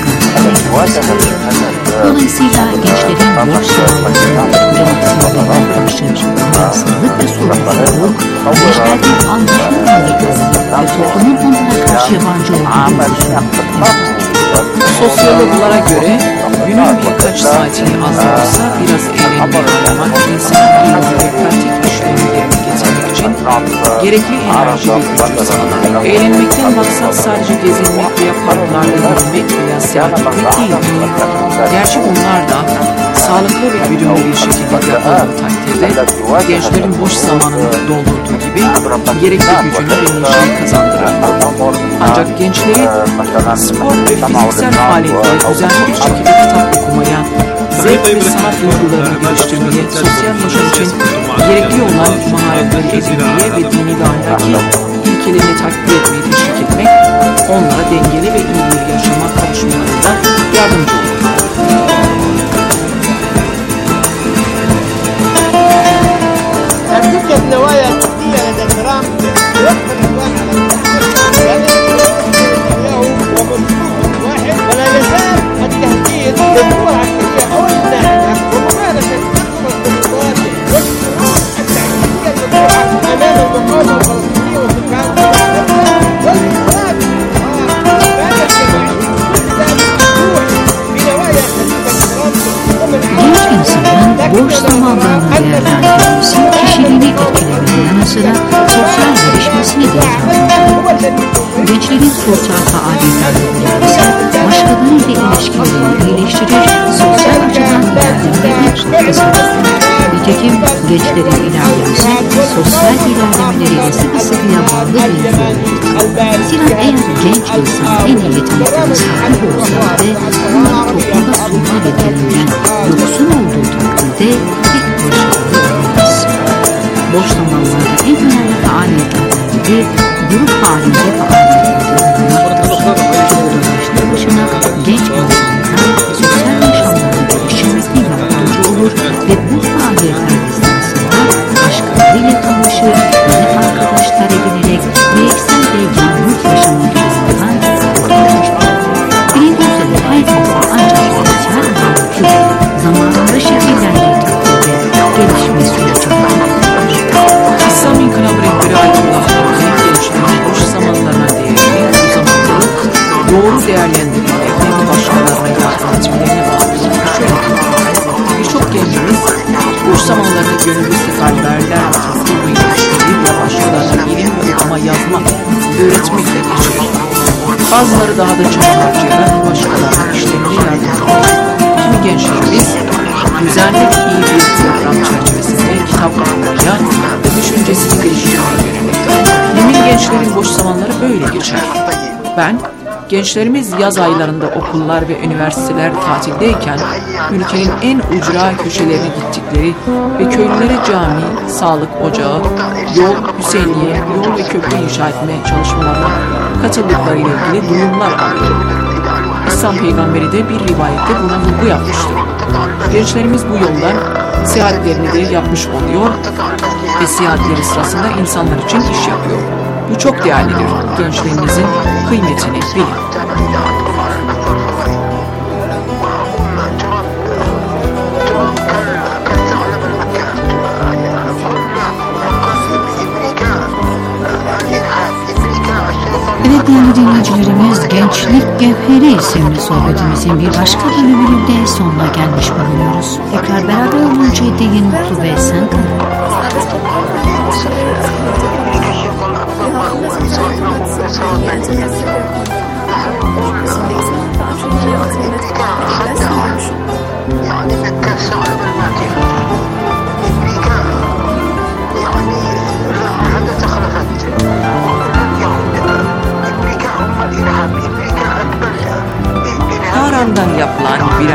C: dolayısıyla gençlerin boş zamanlarını dramatiğine karşı rahatsızlık ve sorumluluk gençlerde anlaşılmadığı ve toplumun onlara karşı yabancı olduğu
H: sosyologlara göre günün birkaç saatini az da olsa biraz eğlenmeye ayırmak insan iyi ve pratik işlemlerini getirmek için gerekli enerji ve gücü sağlar. Eğlenmekten maksat sadece gezinmek veya parklarda yürümek veya seyahat etmek değil. Gerçi bunlar da sağlıklı ve güdümlü bir şekilde yapıldığı takdirde gençlerin boş zamanını doldurduğu gibi gerekli gücünü ve neşeyi kazandırır. Ancak gençleri spor ve fiziksel faaliyetlere düzenli bir şekilde kitap okumaya, zevk ve sanat duygularını geliştirmeye, sosyal yaşam için gerekli olan maharetleri edinmeye ve dini ve ahlaki ilkelerini takdir etmeye teşvik etmek, onlara dengeli ve iyi bir yaşama kavuşmalarında yardımcı olur.
J: توجد نوايا جدية لدى الكرام يقبل الواحد واحد ولا يزال التهديد للدول العسكرية أو الناعمة وممارسة أكبر الضغوطات والشروط التعسيرية المطروحة أمام المقاومة الفلسطينية وسكان والإخراج بعد الجماعي بنوايا خفيفة الكرام ومن
C: genç insanın boş zamanlarını değerlendirmesi kişiliğini etkilemenin yanı sıra sosyal gelişmesini de yardımcı. Gençlerin sosyal faaliyetlerle bulunması başkalarıyla ilişkilerini iyileştirir, sosyal açıdan ilerlemelerini kazanır. Nitekim gençlerin ilerlemesi sosyal ilerlemeleriyle sıkı sıkıya bağlı bir yoldur. Zira eğer genç insan en iyi yeteneklere sahip olsa ve bunlar toplumda sunma yeteneğinden yoksun olduğu takdirde hiç başarılı olamaz. Boş zamanlarda en önemli faaliyetlerden biri grup halinde faaliyetlerde bulunmaktır. Başlı başına genç insanlar sosyal yaşamlarını geliştirmekle yardımcı olur ve bu faaliyetler esnasında başkalarıyla tanışır, yeni arkadaşlar edinerek bireysel ve yalnız yaşama durumundan kurtulur. Birinci üzere hayatımızda ancak sosyal varlıklı zamanında şekillendiği takdirde gelişme süreci
H: İslam İnkılabı Rehberi Ayetullah Hamdi gençlerin boş zamanlarına değerini bu zamanları doğru değerlendirmemek ve başkalarına yardım etmelerine bağlılığını şöyle birçok gencimiz boş zamanlarını gönüllü seferberler tuttuğu ilişkileri ve başkalarına ilim ve okuma yazma öğretmekle geçirir. Bazıları daha da çaba harcayarak başkalarına işlerine yardımcı olur. Kimi gençlerimiz düzenli iyi bir program çerçevesinde kitap okumaya ve düşüncesini geliştirmeye yönelik. Mümin gençlerin boş zamanları böyle geçer. Ben, gençlerimiz yaz aylarında okullar ve üniversiteler tatildeyken ülkenin en ucra köşelerine gittikleri ve köylülere cami, sağlık ocağı, yol, Hüseyniye, yol ve köprü inşa etme çalışmalarına katıldıklarıyla ilgili duyumlar alıyorum. İslam peygamberi de bir rivayette buna vurgu yapmıştır. Gençlerimiz bu yoldan seyahatlerini de yapmış oluyor ve seyahatleri sırasında insanlar için iş yapıyor. Bu çok değerlidir. Gençliğinizin kıymetini bilin.
C: Evet değerli dinleyicilerimiz, Gençlik Gevheri isimli sohbetimizin bir başka bölümünün de sonuna gelmiş bulunuyoruz. Tekrar beraber oluncaya değin mutlu ve esen kalın.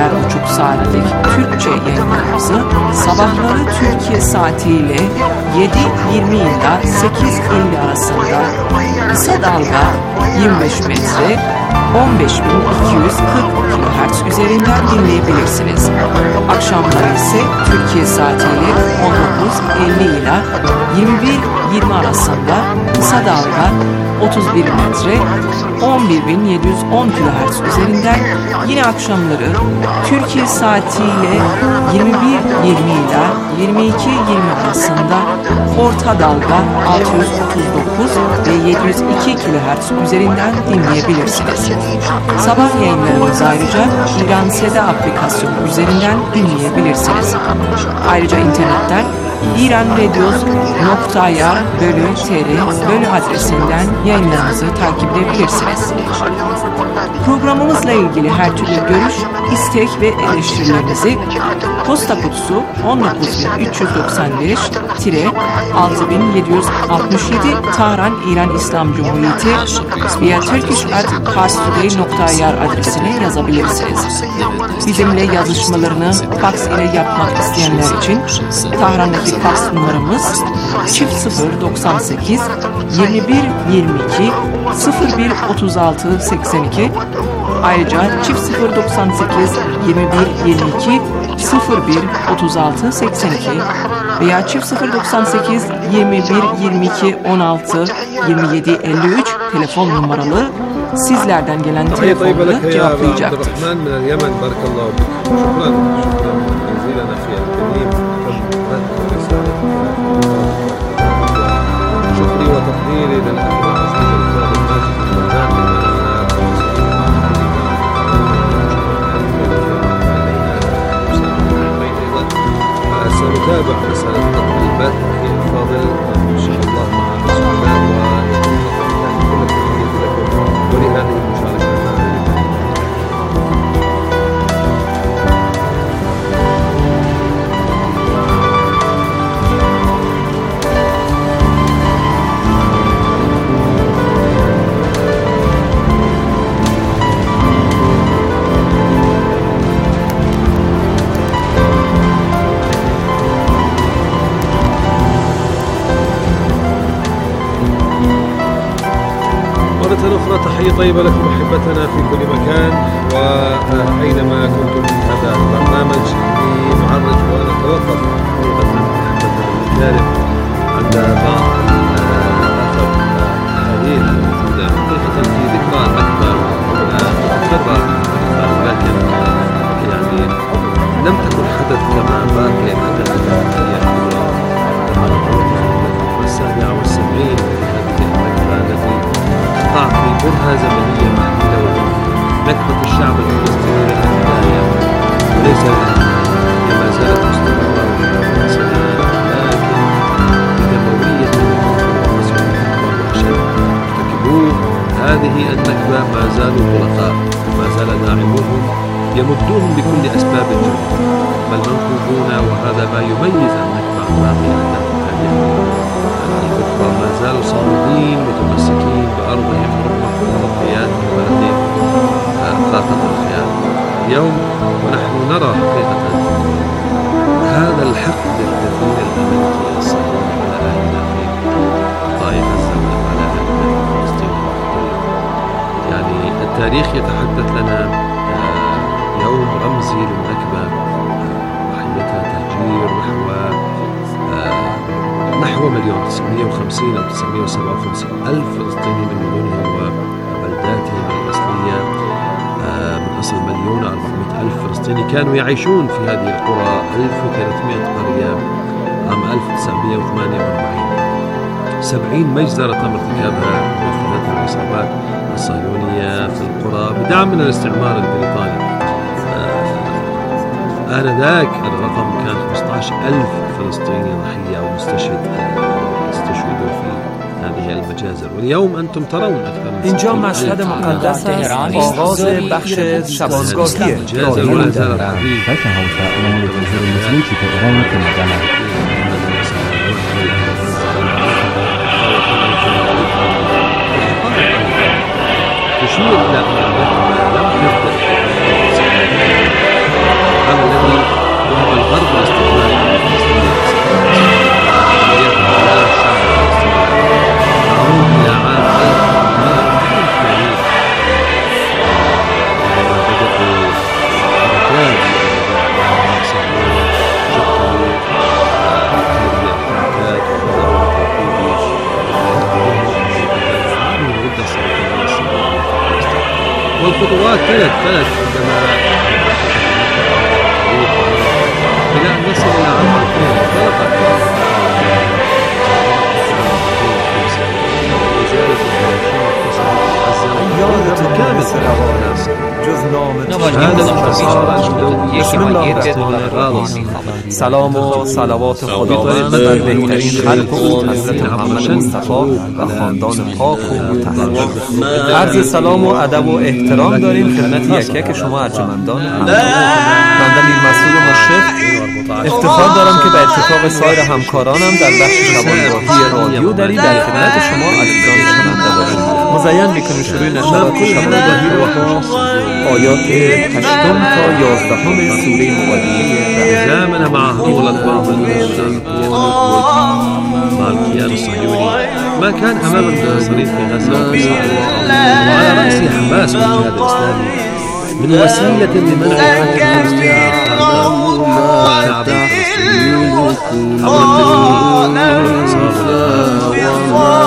H: birer buçuk saatlik Türkçe yayınlarımızı sabahları Türkiye saatiyle yedi yirmi ile sekiz elli arasında kısa dalga yirmi beş metre on beş bin iki yüz kırk kilohertz üzerinden dinleyebilirsiniz. Akşamları ise Türkiye saatiyle on dokuz elli ile yirmi bir yirmi arasında kısa dalga otuz bir metre on bir bin yedi yüz on kilohertz üzerinden yine akşamları Türkiye saatiyle yirmi bir yirmi ile yirmi iki yirmi arasında orta dalga altı yüz otuz dokuz ve yedi yüz iki kilohertz üzerinden dinleyebilirsiniz. Sabah yayınlarımızı ayrıca İran Seda aplikasyonu üzerinden dinleyebilirsiniz. Ayrıca internetten iranradios nokta i r bölü tr bölü adresinden yayınlarımızı takip edebilirsiniz. Programımızla ilgili her türlü görüş, istek ve eleştirilerinizi posta kutusu on dokuz bin üç yüz doksan beş altı bin yedi yüz altmış yedi Tahran İran İslam Cumhuriyeti veya turkish at parstoday nokta i r adresine yazabilirsiniz. Bizimle yazışmalarını fax ile yapmak isteyenler için Tahran'daki fax numaramız çift sıfır doksan sekiz yirmi bir yirmi iki sıfır bir otuz altı seksen iki. Ayrıca çift sıfır doksan sekiz yirmi bir yirmi iki sıfır bir otuz altı seksen iki veya çift sıfır doksan sekiz yirmi bir yirmi iki on altı yirmi yedi elli üç telefon numaralı sizlerden gelen telefonları cevaplayacaktır.
F: سنتابع رسالة البث في الفاضل إن شاء الله مع سعداء وكل التحية لكم ولهذه المشاركة أخرى. تحية طيبة لكم أحبتنا في كل مكان وأينما كنتم في هذا البرنامج. لنعرج ونتوقف حقيقة أحبتنا بالجانب عند بعض آخر الأحاديث الموجودة حقيقة في ذكرى النكبة تتكرر، لكن يعني لم تكن حدث كما باقي ما كانت هي السابعة والسبعين في هذه النكبة التي تقع في برهة زمنية محدودة وهي نكبة الشعب الفلسطيني من البداية وليس هي ما زالت مستمرة ومن سنوات، لكن بدموية وأشد ارتكبوه هذه النكبة ما زالوا طلقاء، ما زال داعموهم يمدوهم بكل أسباب الجرم بل منقوبون، وهذا ما يميز النكبة عن باقي أهداف هذه الفترة. ما زالوا صامدين متمسكين بأرضهم رغم كل تضحياتهم وبلدهم خاطر الخيال. اليوم ونحن نرى حقيقة هذا الحقد الكثير الأمريكي الصهيوني على أهلنا في قطاع غزة وعلى أهلنا في فلسطين. يعني التاريخ يتحدث لنا يوم رمزي للنكبة وحيتها تهجير نحو نحو مليون تسعمائة وخمسين أو تسعمائة وسبعة وخمسين ألف فلسطيني من مدنهم وبلداتهم الأصلية، من أصل مليون وأربعمائة ألف فلسطيني كانوا يعيشون في هذه القرى، ألف وثلاثمائة قرية عام ألف وتسعمائة وثمانية وأربعين. سبعين مجزرة تم ارتكابها ومنفذتها العصابات الصهيونية في القرى بدعم من الاستعمار البريطاني. آنذاك الرقم كان خمسة عشر ألف فلسطيني ضحية أو مستشهد استشهدوا في هذه المجازر، واليوم أنتم ترون أكثر من
B: اینجا مشهد مقدس است، آغاز بخش شبانگاهی
F: مجازر ولا زالت حبيب تشير إلى أن النكبة لم تبدأ والخطوات كانت كانت عندما إلى أن نصل إلى عام ألفين انطلقت
B: سلام و صلوات خداوند بر بهترین خلق او حضرت محمد مصطفی و خاندان پاک و مطهر. عرض سلام و ادب و احترام داریم خدمت یک یک شما ارجمندان. بنده میرمسعود مشرف افتخار دارم که به اتفاق سایر همکارانم در بخش شبانگاهی رادیو دری در خدمت شما عزیزان شنونده باشیم. مزین میکنیم شروع نشرات شبانگاهی رو آیات هشتم تا یازدهم سوره مبارکه
F: زامن مع هؤلاء الأطباء والمسلمين مع الكيان الصهيوني ما كان أمام المنتصرين في غزة وعلى رأس حماس والجهاد الإسلامي من وسيلة لمنع حركة فلسطين والشعب الفلسطيني حول النبي صلى الله عليه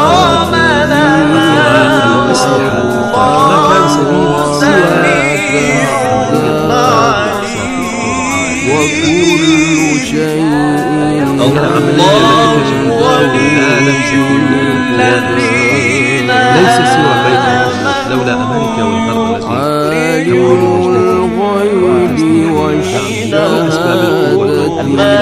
F: وسلم ما كان سبيل سوى وكل شيء ليس سوى بيت المقدس لولا أمريكا والغرب التي الغيب والشهادة أسباب القوة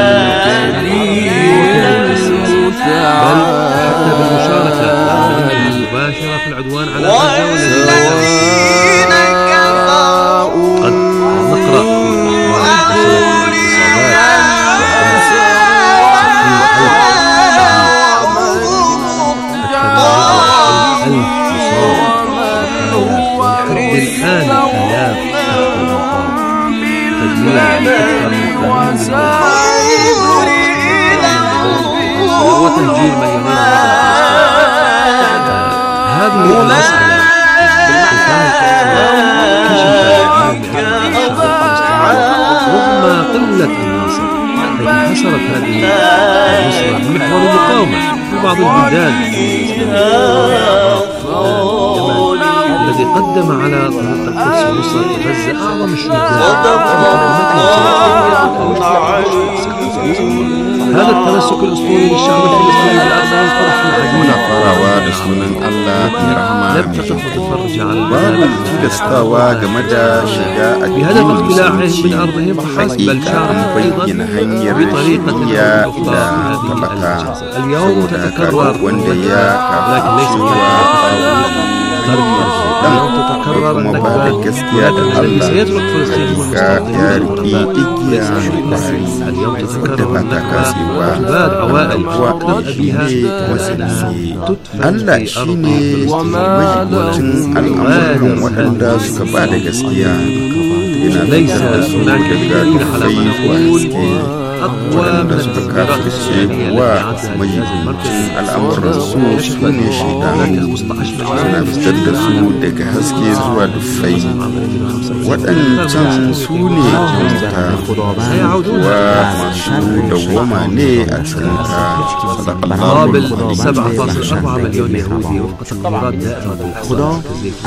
F: بل حتى بالمشاركة المباشرة في العدوان على غزة والذين قد نقرأ الآن آلاف وتنجيل مليونين هذه المسألة رغم قلة العناصر التي حصلت هذه النصرة بمحور المقاومة في بعض البلدان الذي قدم على طريق القدس ونصرة غزة أعظم الشهداء. هذا التمسك الأسطوري للشعب الفلسطيني بالأرض طرح العديد
K: من الله
F: لم تقف وتتفرج على البلاد
K: بهدف
F: اقتلاعهم من أرضهم فحسب بل شعب أيضا بطريقة اليوم تتكرر لكن ليس اليوم تتكرر النكبة الذي سيترك فلسطين اليوم تتكرر النكبة بعد عوائل تبدأ بها
K: Allah shi ne majibocin al'amuran waɗanda suka ba da gaskiya yana da هناك دليل على ما نقول waɗanda suka kafirce wa majibocin al'amuran su su ne shaidanu suna fitar da su daga haske zuwa dufai waɗancan su ne kyauta wa masu dawwama ne a cikinta
F: مقابل سبعة فاصلة أربعة مليون يهودي وفق تقديرات دائرة الخضار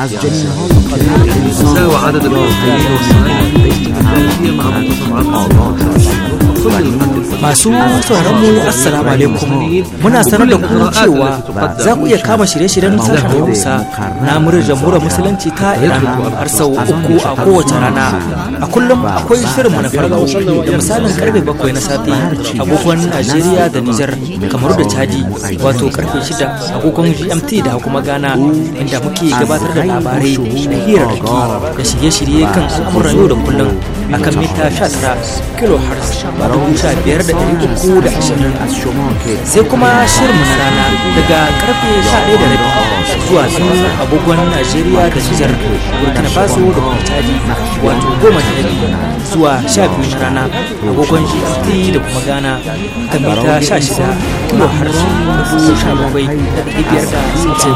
F: يساوي عدد المسلمين والصهاينة في الاجتماعية مع منتصف
L: masu tsoron mu assalamu alaikum muna sanar da ku cewa za ku iya kama shirye-shiryen sashen Hausa na muryar jamhuriyar musulunci ta Iran har sau uku a kowace rana. A kullum akwai shirin mu na farko da misalin karfe bakwai na safe agogon Najeriya da Nijar kamar da Chadi wato karfe shida agogon G M T da kuma Ghana inda muke gabatar da labarai da hirarraki da shirye-shirye kan al'amuran yau da kullum akan mita sha tara kilohertz dubu sha biyar da ɗari uku da ashirin sai kuma shirinmu na rana daga karfe sha ɗaya da rabi zuwa biyu agogon Najeriya da Nijar Burkina Faso da kuma Chadi wato goma da rabi zuwa sha biyu na rana agogon G M T da kuma Ghana kan mita sha shida kilohertz dubu sha bakwai da ɗari biyar da sittin.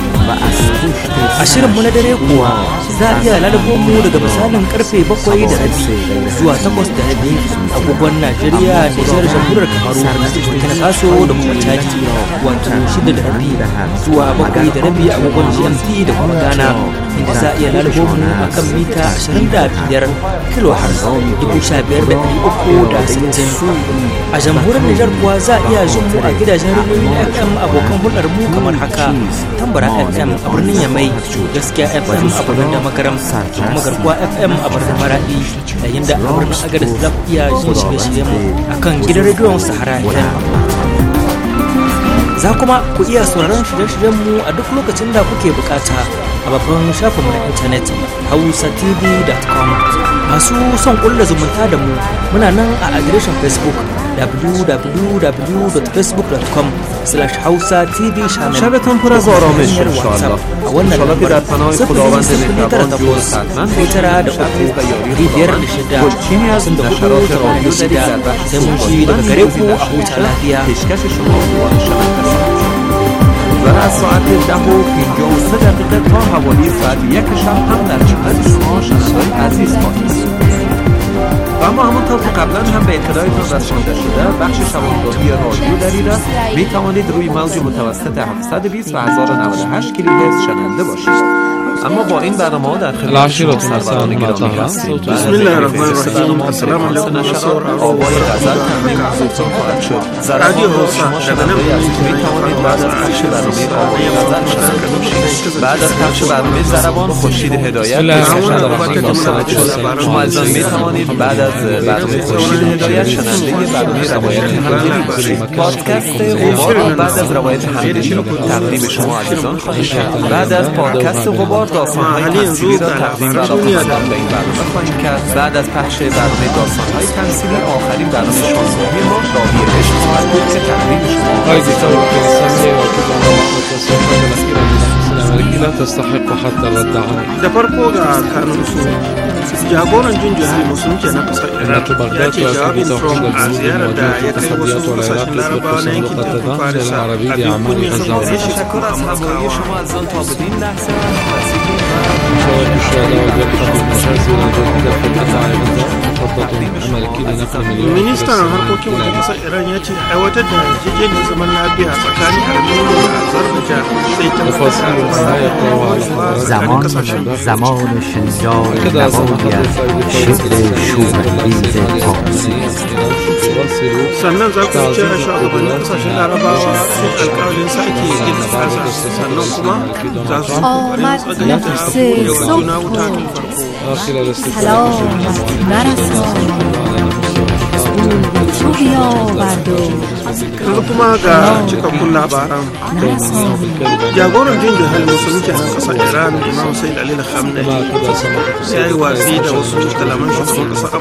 L: A shirinmu na dare kuwa za a iya lalabo mu daga misalin karfe bakwai da rabi zuwa takwas da rabi agogon Najeriya, Nijar, Jamhuriyar Kamaru, Burkina Faso da kuma Chadi wato shida da rabi zuwa bakwai da rabi agogon G M T da kuma Ghana za a iya lalubo mu a kan mita ashirin da biyar kilohertz dubu sha biyar da ɗari uku da sittin. A jamhuriyar Nijar kuwa za a iya jin mu a gidajen rediyoyin F M abokan hulɗar mu kamar haka: Tambara F M a birnin Yamai, Gaskiya F M a birnin Damagaram, kuma Garkuwa F M a birnin Maradi, yayin da a birnin Agadez za ku iya jin shirye-shiryen mu a kan gidan rediyon Sahara F M. Za kuma ku iya sauraron shirye-shiryen mu a duk lokacin da kuke bukata a babban shafinmu na intanet hausa t v dot com. Masu son kulla zumunta da mu muna nan a adireshin Facebook w w w dot facebook dot com slash hausa t v channel.
B: شبتون پر از آرامش انشاءالله. انشاءالله که در پناه خداوند مهربان جور ستمن گلچینی از نشرات رادیو دری در بحث پیشکش شما عنوان شنونده و از ساعت ده و پنجاه و سه دقیقه تا حوالی ساعت یک شب هم در خدمت شما شنوندگان عزیز خواهیم بود. و اما همونطور که قبلا هم به اطلاعتون رسانده شده، بخش شبانگاهی رادیو دری را می توانید روی موج متوسط هفتصد و بیست و هزار و نود و هشت کیلوهرتز شنونده باشید. اما با این برنامه در خدمت شما سروران گرامی هستیم.
K: بسم الله الرحمن الرحیم. السلام علیکم
B: آوای غزل تقدیم حضورتون خواهد شد. رادیو شما شنونده از می توانید بعد از پخش برنامه آوای غزل شنونده باشید. بعد از پخش برنامه ضربان خورشید هدایت شما عزیزان می توانید بعد از برنامه خورشید هدایت شنونده برنامه روایت همدلی باشید. پادکست غبار بعد از روایت همدلی تقدیم شما عزیزان خواهد شد. بعد از پادکست غبار داستان‌های تمثیلی را تقدیم برای خودتان به این برنامه خواهیم کرد. بعد از پخش برنامه داستان‌های تمثیلی آخرین برنامه شانزدهمی ما راوی عشق خواهد بود که تقدیم شما عزیزان
F: لا تستحق حتى الوداع.
M: da farko ga kanunsu jagoran jin jihar musulunci na kasar iraq ya ce jawabin trump a ziyarar da ya kai wasu kasashen larabawa na yankin tekun farisa abin kunya sun zai shi kuma amurkawa ministan harkokin wajen kasar iran ya ce aiwatar da yarjejeniyar zaman lafiya tsakanin armenia da azerbaijan zai tabbatar
N: زمان زمان شنجار نباید شکل شورانگیز پارسی.
M: sannan za ku ce a shugabannin kasashen larabawa sun alƙawarin sake yin ƙasa sannan kuma za su
C: آمد نفس صبح سلام نرسان تو بیاورد و
M: yanzu kuma ga cikakkun labaran. jagoran jin jihar musulunci na kasar iran imam hussein ali khamenei ya yi watsi da wasu kalaman shugaban kasar